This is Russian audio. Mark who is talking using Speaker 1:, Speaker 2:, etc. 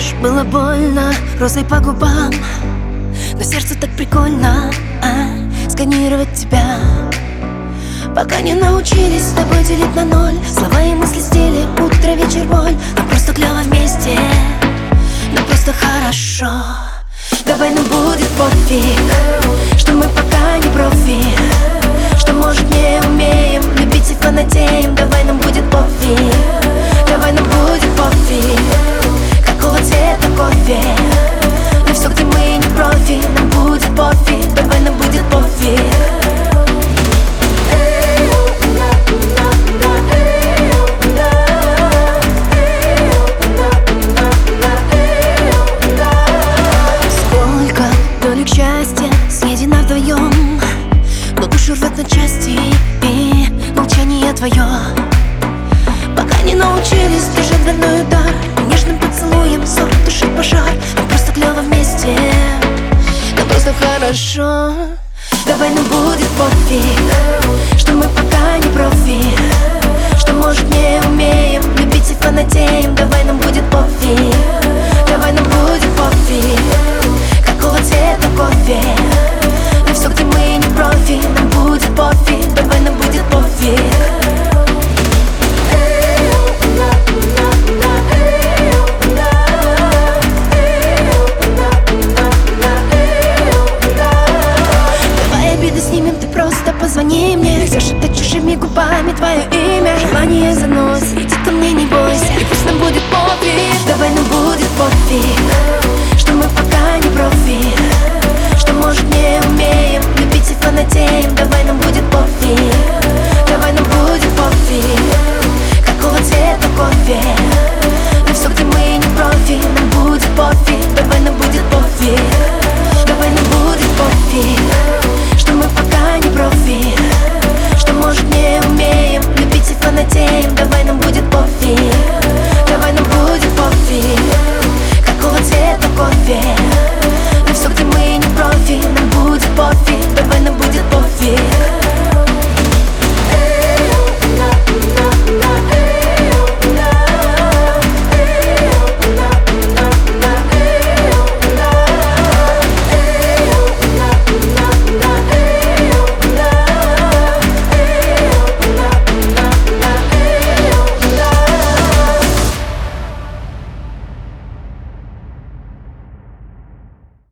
Speaker 1: ложь, было больно розой по губам, но сердцу так прикольно сканировать тебя. Пока не научились с тобой делить на ноль, слова и мысли стили, утро, вечер, боль. Нам просто клево вместе, нам просто хорошо. Давай нам будет пофиг, что мы пока не профи, что может не умеем любить и фанатеем. Давай нам будет пофиг, давай нам будет пофиг, какого цвета кофе, на все, где мы не профи. Нам будет пофиг, давай нам будет пофиг. Счастье съедено вдвоем, но душу рвет на части и молчание твое. Пока не научились держать дверной удар, нежным поцелуем ссор тушит пожар. Нам просто клево вместе, нам просто хорошо. Давай нам будет пофиг, что мы пока не профи, что может не умеем любить и фанатеем. Давай нам будет пофиг, давай нам будет пофиг, какого цвета